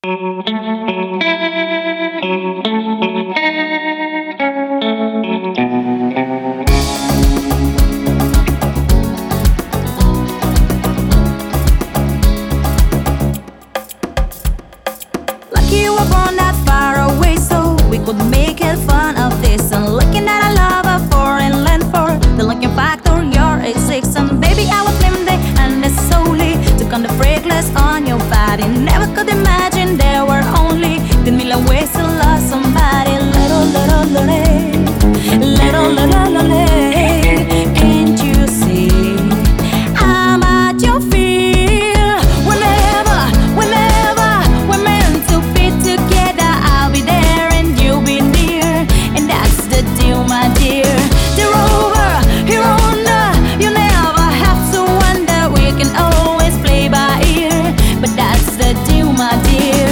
Lucky you were born that far away so we could make it fun of this. And looking at a love a foreign land for the looking factor your existence. Baby, I was named there and it's solely took on the fragrance on your body. Never could imagine there were only 10 million ways to love somebody. Little, little, little, little, little. Can't you see how much you feel? Whenever we're meant to be together, I'll be there and you'll be near, and that's the deal, my dear. They're over, here on the, you never have to wonder. We can always play by ear, but that's the deal, my dear.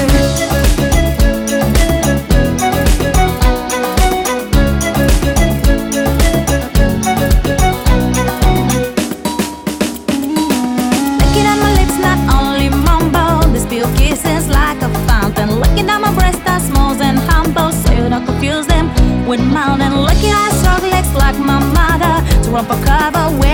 Looking at my lips, not only mumble, they spill kisses like a fountain. Looking at my breast, that smalls and humble, so you don't confuse them with mountain. Looking at strong legs like my mother to rump a cover.